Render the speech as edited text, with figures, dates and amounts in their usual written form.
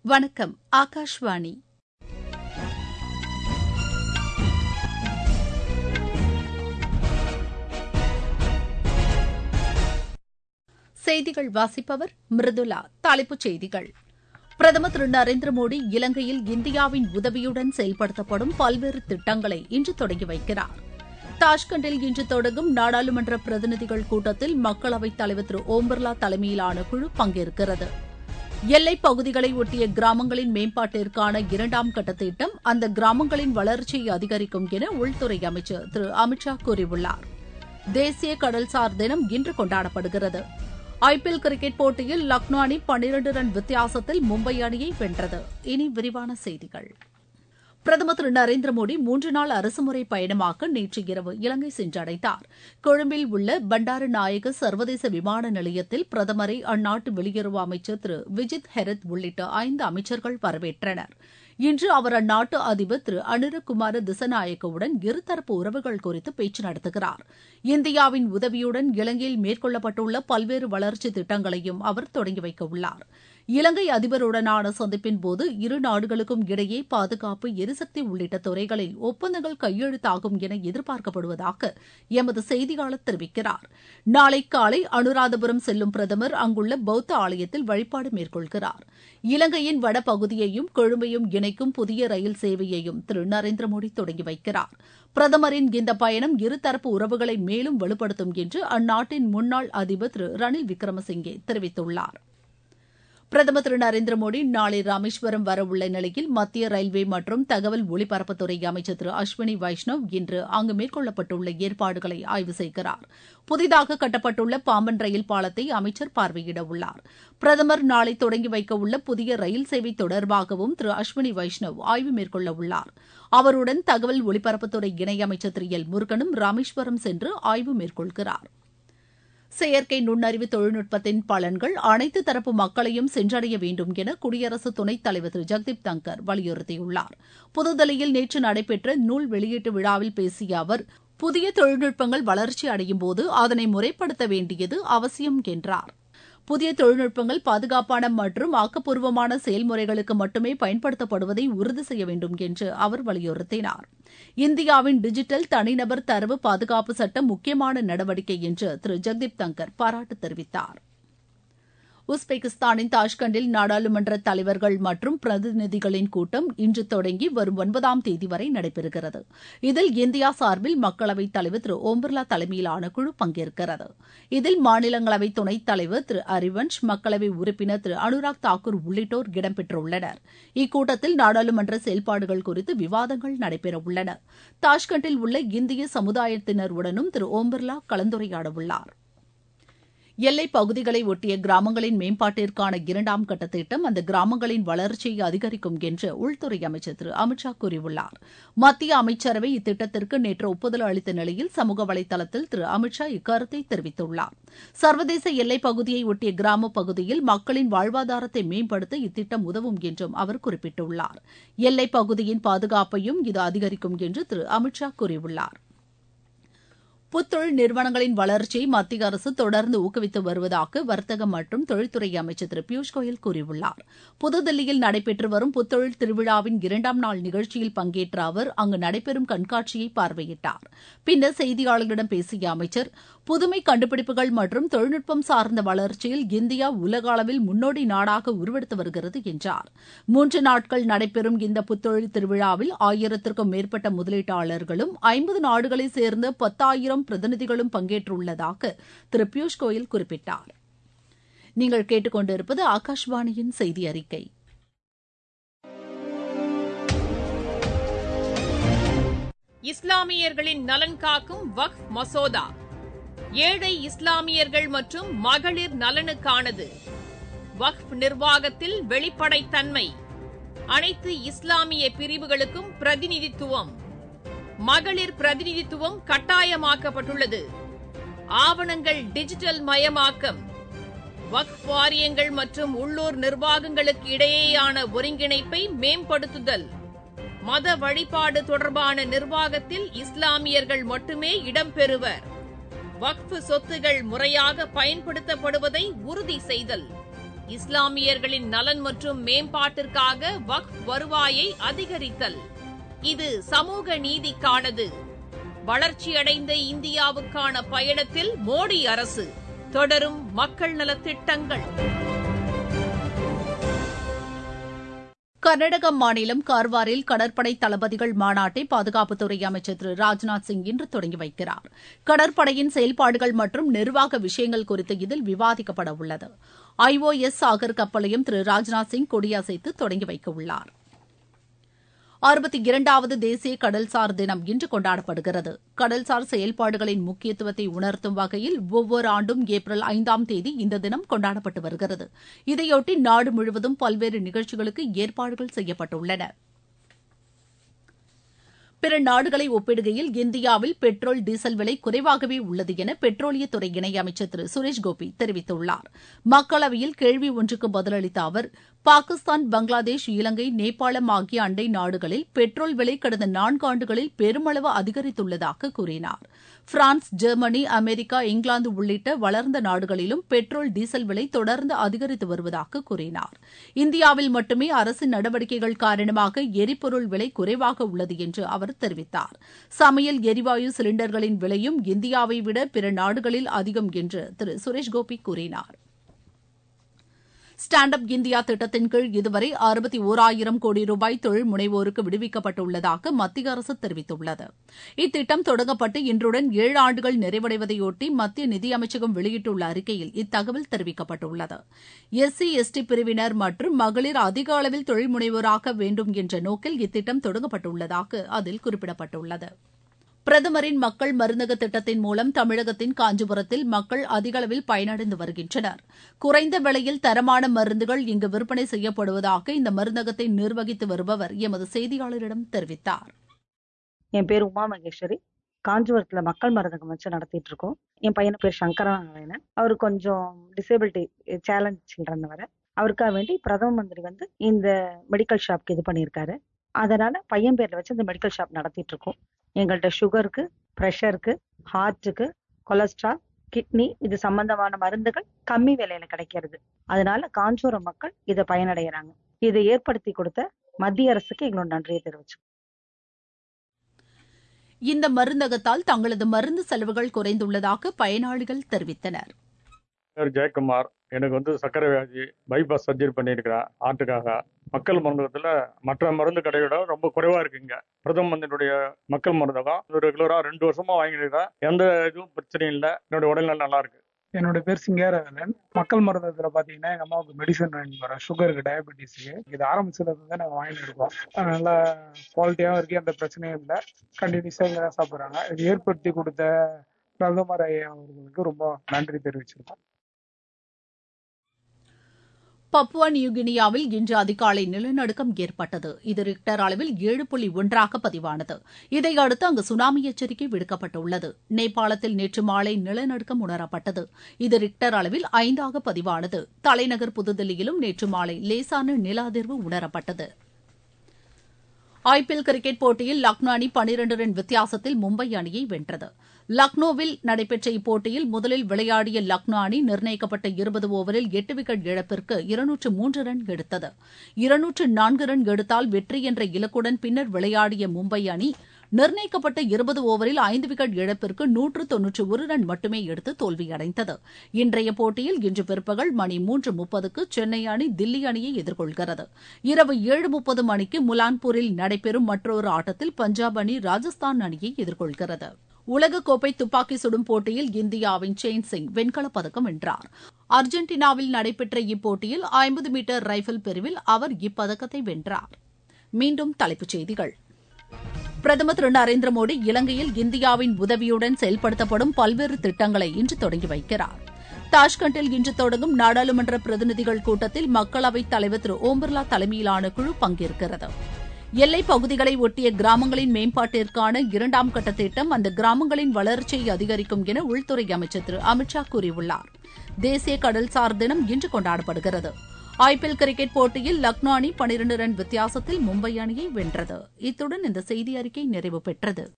வணக்கம். ஆகாஷ்வாணி. செய்திகள் வாசிப்பவர் மிருதுலா. தலைப்புச் செய்திகள். பிரதமர் திரு நரேந்திர மோடி இலங்கையில் இந்தியாவின் உதவியுடன் செயல்படுத்தப்படும் பல்வேறு திட்டங்களை இன்று தொடங்கி வைக்கிறார். தாஷ்கண்டில் இன்று தொடங்கும் நாடாளுமன்ற பிரதிநிதிகள் கூட்டத்தில் மக்களவைத் தலைவர் திரு ஓம் பிர்லா தலைமையிலான குழு பங்கேற்கிறது. எல்லைப் பகுதிகளை ஒட்டிய கிராமங்களின் மேம்பாட்டிற்கான இரண்டாம் கட்ட திட்டம் அந்த கிராமங்களின் வளர்ச்சியை அதிகரிக்கும் என உள்துறை அமைச்சர் திரு அமித் ஷா கூறியுள்ளார். தேசிய கடல்சார் தினம் இன்று கொண்டாடப்படுகிறது. ஐபிஎல் கிரிக்கெட் போட்டியில் லக்னோ அணி 12 ரன் வித்தியாசத்தில் மும்பை அணியை வென்றது. இனி விரிவான செய்திகள். பிரதமர் திரு நரேந்திர மோடி 3 நாள் அரசுமுறை பயணமாக நேற்று இரவு இலங்கை சென்றடைந்தார். கொழும்பில் உள்ள பண்டார நாயக சர்வதேச விமான நிலையத்தில் பிரதமரை அந்நாட்டு வெளியுறவு அமைச்சர் திரு விஜித் ஹெரத் உள்ளிட்ட 5 அமைச்சர்கள் வரவேற்றனர். இன்று அவர் அந்நாட்டு அதிபர் திரு அனுரகுமார திசநாயக்கவுடன் இருதரப்பு உறவுகள் குறித்து பேச்சு நடத்துகிறார். இந்தியாவின் உதவியுடன் இலங்கையில் மேற்கொள்ளப்பட்டுள்ள பல்வேறு வளர்ச்சித் திட்டங்களையும் அவர் தொடங்கி வைக்க உள்ளார். இலங்கை அதிபருடனான சந்திப்பின்போது இரு நாடுகளுக்கும் இடையே பாதுகாப்பு, எரிசக்தி உள்ளிட்ட துறைகளில் ஒப்பந்தங்கள் கையெழுத்தாகும் என எதிர்பார்க்கப்படுவதாக எமது செய்தியாளர் தெரிவிக்கிறார். நாளை காலை அனுராதபுரம் செல்லும் பிரதமர் அங்குள்ள பௌத்த ஆலயத்தில் வழிபாடு மேற்கொள்கிறார். இலங்கையின் வடபகுதியையும் கொழும்பையும் இணைக்கும் புதிய ரயில் சேவையையும் திரு நரேந்திர மோடி தொடங்கி வைக்கிறார். பிரதமரின் இந்த பயணம் இருதரப்பு உறவுகளை மேலும் வலுப்படுத்தும் என்று அந்நாட்டின் முன்னாள் அதிபர் திரு ரணில் விக்ரமசிங்கே தெரிவித்துள்ளார். பிரதமர் திரு நரேந்திர மோடி நாளை ராமேஸ்வரம் வரவுள்ள நிலையில் மத்திய ரயில்வே மற்றும் தகவல் ஒலிபரப்புத்துறை அமைச்சர் திரு அஸ்வினி வைஷ்ணவ் இன்று அங்கு மேற்கொள்ளப்பட்டுள்ள ஏற்பாடுகளை ஆய்வு செய்கிறார். புதிதாக கட்டப்பட்டுள்ள பாம்பன் ரயில் பாலத்தை அமைச்சர் பார்வையிட உள்ளார். பிரதமர் நாளை தொடங்கி வைக்கவுள்ள புதிய ரயில் சேவை தொடர்பாகவும் திரு அஸ்வினி வைஷ்ணவ் ஆய்வு மேற்கொள்ள உள்ளார். அவருடன் தகவல் ஒலிபரப்புத்துறை இணையமைச்சர் திரு எல் முருகனும் ராமேஸ்வரம் சென்று ஆய்வு மேற்கொள்கிறார். செயற்கை நுண்ணறிவு தொழில்நுட்பத்தின் பலன்கள் அனைத்து தரப்பு மக்களையும் சென்றடைய வேண்டும் என குடியரசு துணைத் தலைவர் திரு ஜெக்தீப் தங்கர் வலியுறுத்தியுள்ளார். புதுதில்லியில் நேற்று நடைபெற்ற நூல் வெளியீட்டு விழாவில் பேசிய அவர், புதிய தொழில்நுட்பங்கள் வளர்ச்சி அடையும்போது அதனை முறைப்படுத்த வேண்டியது அவசியம் என்றார். புதிய தொழில்நுட்பங்கள் பாதுகாப்பான மற்றும் ஆக்கப்பூர்வமான செயல்முறைகளுக்கு மட்டுமே பயன்படுத்தப்படுவதை உறுதி செய்ய வேண்டும் என்று அவர் வலியுறுத்தினார். இந்தியாவின் டிஜிட்டல் தனிநபர் தரவு பாதுகாப்பு சட்டம் முக்கியமான நடவடிக்கை என்று திரு ஜெக்தீப் தங்கர் பாராட்டு தெரிவித்தார். உஸ்பெகிஸ்தானின் தாஷ்கண்டில் நாடாளுமன்ற தலைவர்கள் மற்றும் பிரதிநிதிகளின் கூட்டம் இன்று தொடங்கி வரும் 9ஆம் தேதி வரை நடைபெறுகிறது. இதில் இந்தியா சார்பில் மக்களவைத் தலைவர் திரு ஓம் பிர்லா தலைமையிலான குழு பங்கேற்கிறது. இதில் மாநிலங்களவை துணைத் தலைவர் திரு ஹரிவன்ஷ், மக்களவை உறுப்பினர் திரு அனுராக் தாக்கூர் உள்ளிட்டோர் இடம்பெற்றுள்ளனர். இக்கூட்டத்தில் நாடாளுமன்ற செயல்பாடுகள் குறித்து விவாதங்கள் நடைபெறவுள்ளன. தாஷ்கண்டில் உள்ள இந்திய சமுதாயத்தினருடனும் திரு ஓம் பிர்லா கலந்துரையாடவுள்ளார். எல்லைப் பகுதிகளை ஒட்டிய கிராமங்களின் மேம்பாட்டிற்கான இரண்டாம் கட்ட திட்டம் அந்த கிராமங்களின் வளர்ச்சியை அதிகரிக்கும் என்று உள்துறை அமைச்சர் திரு அமித் ஷா கூறியுள்ளார். மத்திய அமைச்சரவை இத்திட்டத்திற்கு நேற்று ஒப்புதல் அளித்த நிலையில் சமூக வலைதளத்தில் திரு அமித் ஷா இக்கருத்தை தெரிவித்துள்ளார். சர்வதேச எல்லைப் பகுதியை ஒட்டிய கிராமப் பகுதியில் மக்களின் வாழ்வாதாரத்தை மேம்படுத்த இத்திட்டம் உதவும் என்றும் அவர் குறிப்பிட்டுள்ளார். எல்லைப் பகுதியின் பாதுகாப்பையும் இது அதிகரிக்கும் என்று திரு அமித் ஷா கூறியுள்ளார். புத்தொழில் நிறுவனங்களின் வளர்ச்சியை மத்திய அரசு தொடர்ந்து ஊக்குவித்து வருவதாக வர்த்தக மற்றும் தொழில்துறை அமைச்சர் திரு பியூஷ் கோயல் கூறியுள்ளார். புதுதில்லியில் நடைபெற்று வரும் புத்தொழில் திருவிழாவின் 2ஆம் நாள் நிகழ்ச்சியில் பங்கேற்ற அவர் அங்கு நடைபெறும் கண்காட்சியை பார்வையிட்டார். பின்னர் செய்தியாளர்களிடம் பேசிய அமைச்சர், புதுமை கண்டுபிடிப்புகள் மற்றும் தொழில்நுட்பம் சார்ந்த வளர்ச்சியில் இந்தியா உலக அளவில் முன்னோடி நாடாக உருவெடுத்து வருகிறது என்றார். 3 நாட்கள் நடைபெறும் இந்த புத்தொழில் திருவிழாவில் 1000த்திற்கும் மேற்பட்ட முதலீட்டாளர்களும் 50 நாடுகளைச் சேர்ந்த 10,000 பிரதிநிதிகளும் பங்கேற்றுள்ளதாக திரு பியூஷ் கோயல் குறிப்பிட்டார். நீங்கள் கேட்டுக்கொண்டிருப்பது ஆகாஷ்வாணியின் செய்தி அறிக்கை. இஸ்லாமியர்களின் நலன் காக்கும் வக்ஃப் மசோதா ஏழை இஸ்லாமியர்கள் மற்றும் மகளிர் நலனுக்கானது. வக்ஃப் நிர்வாகத்தில் வெளிப்படைத்தன்மை, அனைத்து இஸ்லாமிய பிரிவுகளுக்கும் பிரதிநிதித்துவம், மகளிர் பிரதிநிதித்துவம் கட்டாயமாக்கப்பட்டுள்ளது. ஆவணங்கள் டிஜிட்டல் மயமாக்கம், வக்ஃப் வாரியங்கள் மற்றும் உள்ளூர் நிர்வாகங்களுக்கு இடையேயான ஒருங்கிணைப்பை மேம்படுத்துதல், மத வழிபாடு தொடர்பான நிர்வாகத்தில் இஸ்லாமியர்கள் மட்டுமே இடம்பெறுவர், வக்ஃப் சொத்துகள் முறையாக பயன்படுத்தப்படுவதை உறுதி செய்தல், இஸ்லாமியர்களின் நலன் மற்றும் மேம்பாட்டிற்காக வக்ஃப் வருவாயை அதிகரித்தல். இது சமூக நீதிக்கானது. வளர்ச்சியடைந்த இந்தியாவுக்கான பயணத்தில் மோடி அரசு தொடரும் மக்கள் நலத் திட்டங்கள். கர்நாடக மாநிலம் கார்வாரில் கடற்படை தளபதிகள் மாநாட்டை பாதுகாப்புத்துறை அமைச்சர் திரு ராஜ்நாத் சிங் இன்று தொடங்கி வைக்கிறார். கடற்படையின் செயல்பாடுகள் மற்றும் நிர்வாக விஷயங்கள் குறித்து இதில் விவாதிக்கப்பட உள்ளது. IOS சாகர் கப்பலையும் திரு ராஜ்நாத் சிங் கொடியசைத்து தொடங்கி வைக்க உள்ளார். 62வது தேசிய கடல்சார் தினம் இன்று கொண்டாடப்படுகிறது. கடல்சார் செயல்பாடுகளின் முக்கியத்துவத்தை உணர்த்தும் வகையில் ஒவ்வொரு ஆண்டும் ஏப்ரல் 5ஆம் தேதி இந்த தினம் கொண்டாடப்பட்டு வருகிறது. இதையொட்டி நாடு முழுவதும் பல்வேறு நிகழ்ச்சிகளுக்கு ஏற்பாடுகள் செய்யப்பட்டுள்ளன. பிற நாடுகளை ஒப்பிடுகையில் இந்தியாவில் பெட்ரோல், டீசல் விலை குறைவாகவே உள்ளது என பெட்ரோலியத்துறை இணையமைச்சர் திரு சுரேஷ் கோபி தெரிவித்துள்ளார். மக்களவையில் கேள்வி ஒன்றுக்கு பதிலளித்த அவர், பாகிஸ்தான், பங்களாதேஷ், இலங்கை, நேபாளம் ஆகிய அண்டை நாடுகளில் பெட்ரோல் விலை கடந்த 4 ஆண்டுகளில் பெருமளவு அதிகரித்துள்ளதாக கூறினார். பிரான்ஸ், ஜெர்மனி, அமெரிக்கா, இங்கிலாந்து உள்ளிட்ட வளர்ந்த நாடுகளிலும் பெட்ரோல், டீசல் விலை தொடர்ந்து அதிகரித்து வருவதாக கூறினார். இந்தியாவில் மட்டுமே அரசின் நடவடிக்கைகள் காரணமாக எரிபொருள் விலை குறைவாக உள்ளது என்று அவர் தெரிவித்தார். சமையல் எரிவாயு சிலிண்டர்களின் விலையும் இந்தியாவை விட பிற நாடுகளில் அதிகம் என்று திரு சுரேஷ் கோபி கூறினார். ஸ்டாண்ட் அப் இந்தியா திட்டத்தின் கீழ் இதுவரை 61,000 கோடி ரூபாய் தொழில் முனைவோருக்கு விடுவிக்கப்பட்டுள்ளதாக மத்திய அரசு தெரிவித்துள்ளது. இத்திட்டம் தொடங்கப்பட்டு இன்றுடன் 7 ஆண்டுகள் நிறைவடைவதையொட்டி மத்திய நிதியமைச்சகம் வெளியிட்டுள்ள அறிக்கையில் இத்தகவல் தெரிவிக்கப்பட்டுள்ளது. SC, ST பிரிவினர் மற்றும் மகளிர் அதிக அளவில் தொழில் முனைவோராக வேண்டும் என்ற நோக்கில் இத்திட்டம் தொடங்கப்பட்டுள்ளதாக அதில் குறிப்பிடப்பட்டுள்ளது. பிரதமரின் மக்கள் மருந்தக திட்டத்தின் மூலம் தமிழகத்தின் காஞ்சிபுரத்தில் மக்கள் அதிக அளவில் பயனடைந்து வருகின்றனர். குறைந்த விலையில் தரமான மருந்துகள் இங்கு விற்பனை செய்யப்படுவதாக இந்த மருந்தகத்தை நிர்வகித்து வருபவர் எமது செய்தியாளரிடம் தெரிவித்தார். என் பேர் உமா மகேஸ்வரி. காஞ்சிபுரத்துல மக்கள் மருந்தகம் வச்சு நடத்திட்டு இருக்கோம். என் பையன் பேர் சங்கரநாராயணன். அவரு கொஞ்சம் டிசேபிலிட்டி சேலஞ்ச் சில்ட்ரன் வர, அவருக்காக வேண்டி பிரதம மந்திரி இந்த மெடிக்கல் ஷாப்க்கு இது பண்ணியிருக்காரு. அதனால பையன் பேர்ல வச்சு இந்த மெடிக்கல் ஷாப் நடத்திட்டு இருக்கோம். எங்கள்கிட்ட சுகருக்கு, பிரஷருக்கு, ஹார்ட்டுக்கு, கொலஸ்ட்ரால், கிட்னி இது சம்பந்தமான மருந்துகள் கம்மி விலையில கிடைக்கிறது. அதனால காஞ்சிபுரம் மக்கள் இதை பயனடைகிறாங்க. இதை ஏற்படுத்தி கொடுத்த மத்திய அரசுக்கு எங்களோட நன்றியை தெரிவிச்சு. இந்த மருந்தகத்தால் தங்களது மருந்து செலவுகள் குறைந்துள்ளதாக பயனாளிகள் தெரிவித்தனர். ஜெயக்குமார், எனக்கு சர்க்கரை வியாதி, பைபாஸ் சர்ஜரி பண்ணியிருக்கிறேன் ஹார்ட்டுக்காக. மக்கள் மருந்தகத்துல மற்ற மருந்து கடையோட ரொம்ப குறைவா இருக்குங்க. பிரதம மந்திரியுடைய மக்கள் மருந்தகம் ரெகுலரா 2 வருஷமா வாங்கியிருக்கேன். எந்த இதுவும் பிரச்சனையும் இல்லை. என்னுடைய உடல்நிலை நல்லா இருக்கு. என்னோட பேர் சிங்காரவேலன். மக்கள் மருந்தகத்துல பாத்தீங்கன்னா எங்க அம்மாவுக்கு மெடிசன் வாங்கி வரோம். சுகருக்கு, டயபெட்டிஸ்க்கு. இது ஆரம்பிச்சதுல இருந்து நாங்க வாங்கிட்டு இருக்கோம். நல்லா குவாலிட்டியாவும் இருக்கு, எந்த பிரச்சனையும் இல்லை. கண்டினியூஸா இங்க தான் சாப்பிடுறாங்க. இது ஏற்படுத்தி கொடுத்த பிரதமர் ஐயா அவர்களுக்கு ரொம்ப நன்றி தெரிவிச்சிருக்கோம். பப்புவா நியூகினியாவில் இன்று அதிகாலை நிலநடுக்கம் ஏற்பட்டது. இது ரிக்டர் அளவில் 7.1 பதிவானது. இதையடுத்து அங்கு சுனாமி எச்சரிக்கை விடுக்கப்பட்டுள்ளது. நேபாளத்தில் நேற்று மாலை நிலநடுக்கம் உணரப்பட்டது. இது ரிக்டர் அளவில் 5 பதிவானது. தலைநகர் புதுதில்லியிலும் நேற்று மாலை லேசான நில அதிர்வு உணரப்பட்டது. IPL கிரிக்கெட் போட்டியில் லக்னோ அணி 12 ரன் வித்தியாசத்தில் மும்பை அணியை வென்றது. லக்னோவில் நடைபெற்ற இப்போட்டியில் முதலில் விளையாடிய லக்னோ அணி நிர்ணயிக்கப்பட்ட 20 ஓவரில் 8 விக்கெட் இழப்பிற்கு 203 ரன் எடுத்தது. 204 ரன் எடுத்தால் வெற்றி என்ற இலக்குடன் பின்னர் விளையாடிய மும்பை அணி நிர்ணயிக்கப்பட்ட 20 ஓவரில் 5 விக்கெட் இழப்பிற்கு 191 ரன் மட்டுமே எடுத்து தோல்வியடைந்தது. இன்றைய போட்டியில் இன்று பிற்பகல் மணி 3:30க்கு சென்னை அணி தில்லி அணியை எதிர்கொள்கிறது. இரவு 7:30 மணிக்கு முலான்பூரில் நடைபெறும் மற்றொரு ஆட்டத்தில் பஞ்சாப் அணி ராஜஸ்தான் அணியை எதிர்கொள்கிறது. உலகக்கோப்பை துப்பாக்கி சுடும் போட்டியில் இந்தியாவின் செயின் சிங் வெண்கலப் பதக்கம் வென்றார். அர்ஜென்டினாவில் நடைபெற்ற இப்போட்டியில் 50 மீட்டர் ரைபிள் பிரிவில் அவர் இப்பதக்கத்தை வென்றார். மீண்டும் தலைப்புச் செய்திகள். பிரதமர் திரு நரேந்திர மோடி இலங்கையில் இந்தியாவின் உதவியுடன் செயல்படுத்தப்படும் பல்வேறு திட்டங்களை இன்று தொடங்கி வைக்கிறார். தாஷ்கண்டில் இன்று தொடங்கும் நாடாளுமன்ற பிரதிநிதிகள் கூட்டத்தில் மக்களவைத் தலைவர் திரு ஓம் பிர்லா தலைமையிலான குழு பங்கேற்கிறது. எல்லைப் பகுதிகளை ஒட்டிய கிராமங்களின் மேம்பாட்டிற்கான 2ஆம் கட்ட திட்டம் அந்த கிராமங்களின் வளர்ச்சியை அதிகரிக்கும் என உள்துறை அமைச்சர் திரு அமித் ஷா கூறியுள்ளார். தேசிய கடல்சார் தினம் இன்று கொண்டாடப்படுகிறது. IPL கிரிக்கெட் போட்டியில் லக்னோ அணி 12 ரன் வித்தியாசத்தில் மும்பை அணியை வென்றது. இத்துடன் இந்த செய்தி அறிக்கை நிறைவு பெற்றது.